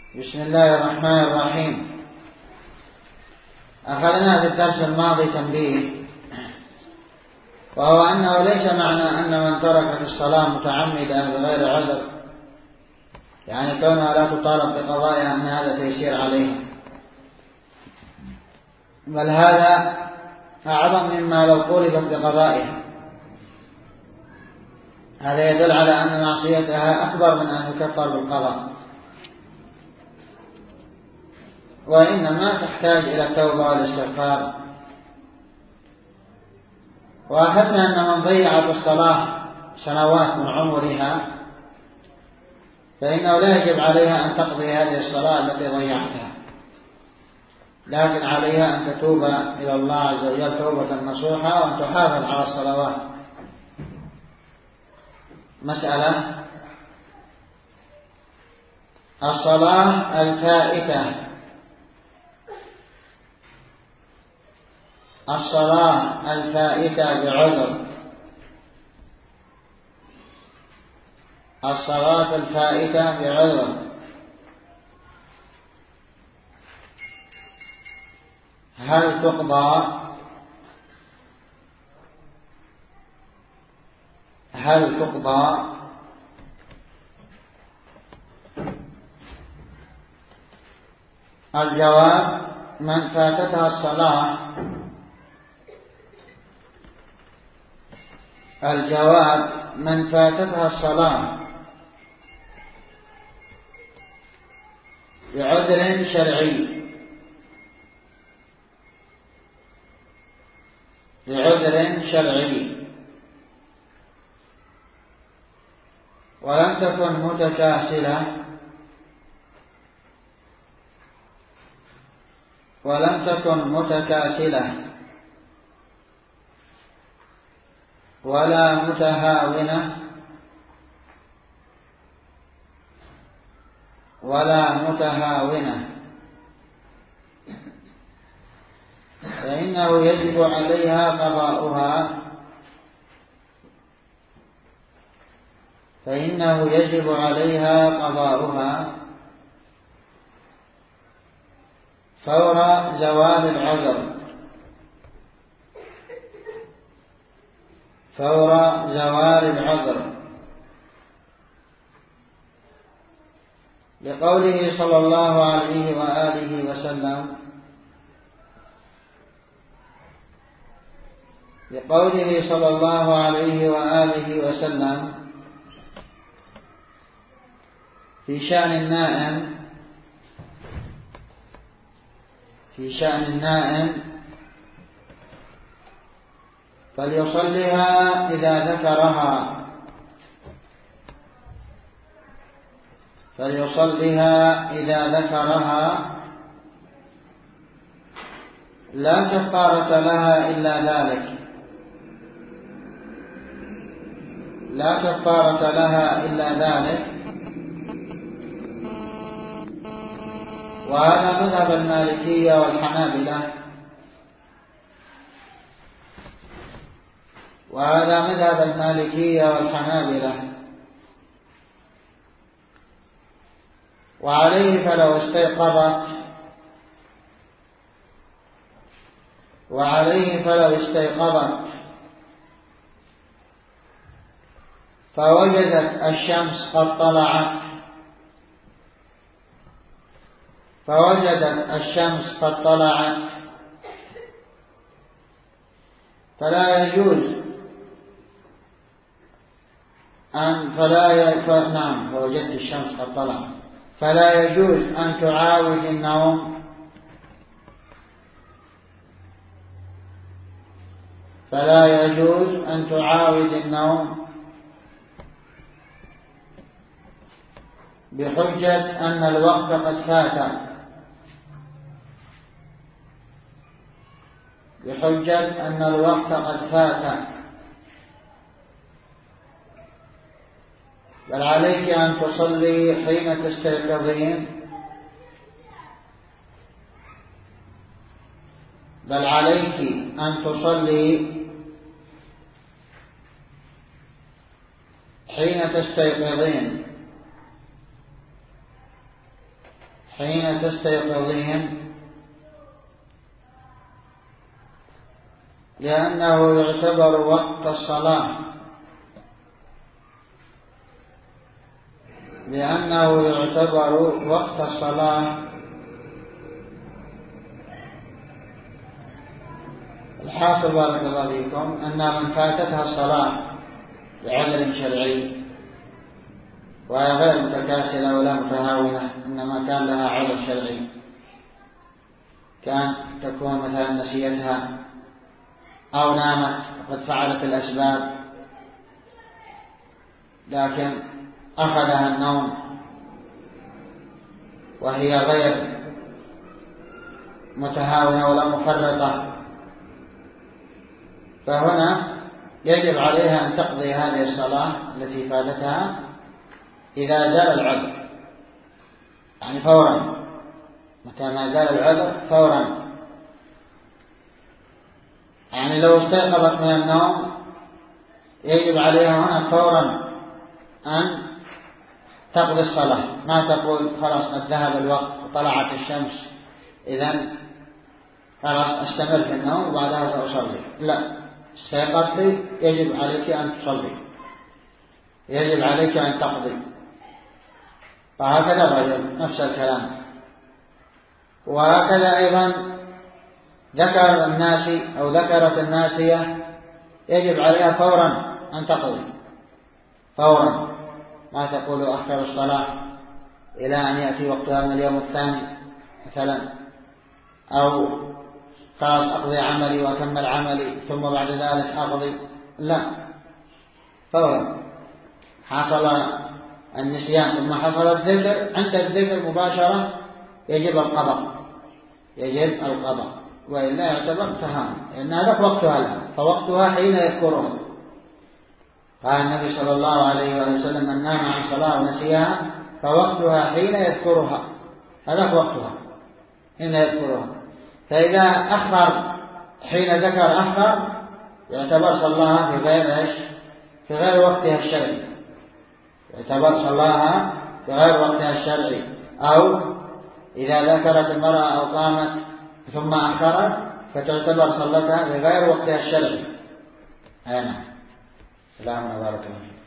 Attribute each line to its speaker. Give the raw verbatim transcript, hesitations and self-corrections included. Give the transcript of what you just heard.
Speaker 1: بسم الله الرحمن الرحيم. أخذنا في الدرس الماضي تنبيه، وهو أنه ليس معنى أن من تركت الصلاة متعمدا بغير عذر، يعني كونها لا تطالب بقضائها، أن هذا تيسير عليها، بل هذا أعظم مما لو طولبت بقضائها. هذا يدل على أن معصيتها أكبر من أن يكفر بالقضاء، وإنما تحتاج إلى التوبة والاستغفار. وأخذنا أن من ضيعت الصلاة سنوات من عمرها فإنه لا يجب عليها أن تقضي هذه الصلاة التي ضيعتها، لكن عليها أن تتوب إلى الله عز وجل توبة نصوحة، وأن تحافظ على الصلوات. مسألة الصلاة الفائتة الصلاة الفائتة بعذر الصلاة الفائتة بعذر هل تقضى هل تقضى الجواب: من فاتتها الصلاة الجواب من فاتتها الصلاة بعذر شرعي بعذر شرعي ولم تكن متكاسلة ولم تكن متكاسلة ولا متهاونة ولا متهاونة فإنه يجب عليها قضاؤها فإنه يجب عليها قضاؤها فور زوال العذر فور زوال العذر لقوله صلى الله عليه وآله وسلم لقوله صلى الله عليه وآله وسلم في شأن النائم في شأن النائم فليصلها إذا ذكرها فليصلها إذا ذكرها لا كفارة لها إلا ذلك لا كفارة لها إلا ذلك وهذا مذهب المالكية والحنابلة وهذا مذهب المالكية والحنابلة وعليه فلو استيقظت وعليه فلو استيقظت فوجدت الشمس قد طلعت فوجدت الشمس قد طلعت فلا يجوز أن فلا ي... ف... نعم فوجدت الشمس قد طلعت فلا يجوز أن تعاود النوم فلا يجوز أن تعاود النوم بحجة أن الوقت قد فات بحجة أن الوقت قد فات بل عليك أن تصلي حين تستيقظين بل عليك أن تصلي حين تستيقظين حين تستيقظين، لأنه يعتبر وقت الصلاة لأنه يعتبر وقت الصلاة الحاصل بارك الله فيكم أن من فاتتها الصلاة بعذر شرعي وهي غير متكاسلة ولا متهاونة، إنما كان لها عذر شرعي، كان تكون مثلا نسيتها أو نامت وقد فعلت الأسباب لكن أخذها النوم وهي غير متهاونة ولا مفرطة، فهنا يجب عليها أن تقضي هذه الصلاة التي فاتتها إذا زال العذر، يعني فورا، متى ما زال العذر فورا. يعني لو استيقظت من النوم يجب عليها هنا فورا أن تقضي الصلاة، ما تقول خلاص قد ذهب الوقت وطلعت الشمس إذن خلاص أستمر في النوم وبعدها سأصلي. لا، استيقظت يجب عليك أن تصلي، يجب عليك أن تقضي. فهكذا الرجل نفس الكلام. وهكذا أيضا ذكر الناس أو ذكرت الناسية يجب عليها فورا أن تقضي فورا، ما تقول أخر الصلاة إلى أن يأتي وقتها من اليوم الثاني مثلا، أو خلاص أقضي عملي وأكمل عملي ثم بعد ذلك أقضي. لا، فورا حصل النسيان ثم حصل الذكر، عند الذكر مباشرة يجب القضاء، يجب القضاء، وإلا يعتبر تهاون، لأن هذا وقتها لها، فوقتها حين يذكرها. قال النبي صلى الله عليه وسلم: من نام عن صلاة ونسيها فوقتها حين يذكرها، هذا وقتها حين يذكرها. فإذا أخر حين ذكر أخر يعتبر صلاها في غير إيش؟ في غير وقتها الشرعي، يعتبر صلاها في غير وقتها الشرعي. أو إذا ذكرت المرأة أو قامت ثم أخرت فتعتبر صلتها في غير وقتها الشرعي. أنا سلام عليكم.